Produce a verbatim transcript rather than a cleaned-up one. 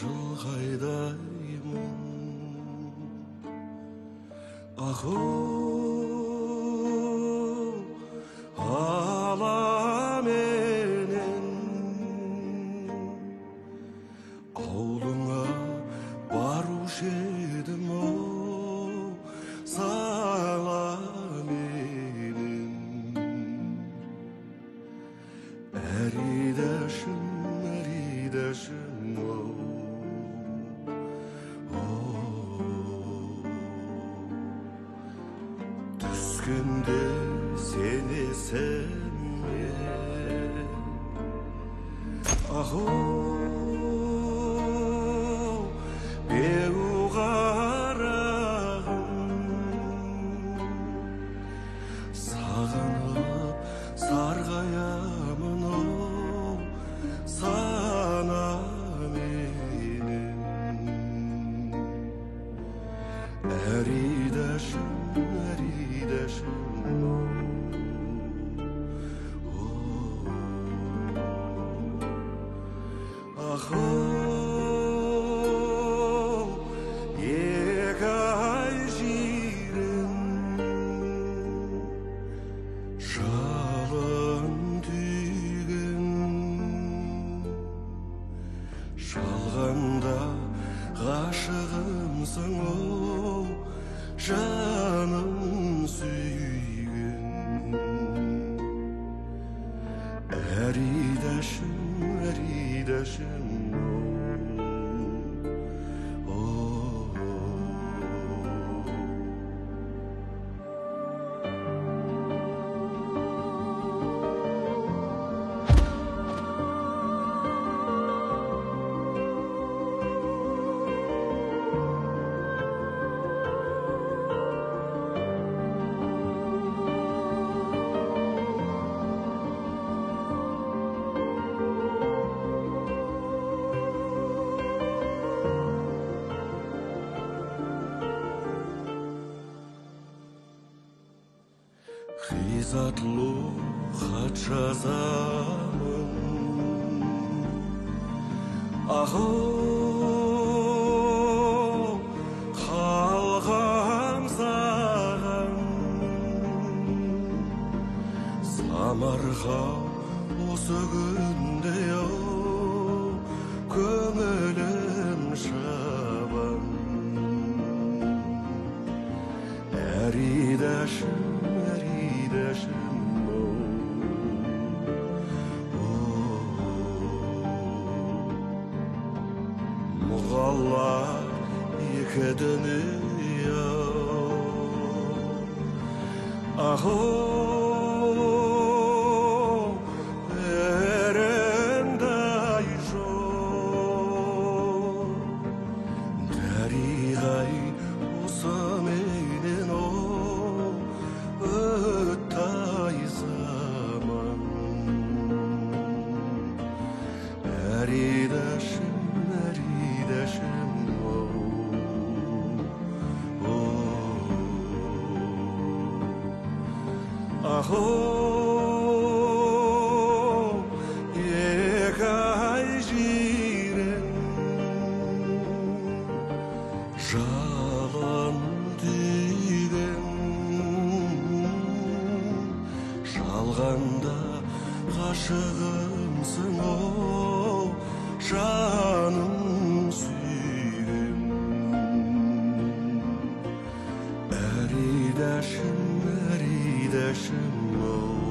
шалғайдаймын. Аху ала менен ауылыңа барушы едім, оу сала менен. Әридашым, әридашым, оу түскенде сенесің бе? Аху беу қарағым, сағынып сарғаямын, оу сана менен. Әридашым, әридашым, аху екі ай жирен жалын түйген, жалғанда ғашығымсың, оу жаным сүйген. Әридашым, әридашым, қизатлы хат жазамын. Аху қалғам саған, самарға осы күнде, оу көңілім шабан. Әридашым, әридашым, мұғаллар екі дүния, аху өрендей жол, дариғай осы менен, оу өттай заман. Әридашым, әридашым, аху екі ай жирен жалын түйген, жалғанда ғашығымсың, оу жаным сүйген. Әридашым, әридашым, оу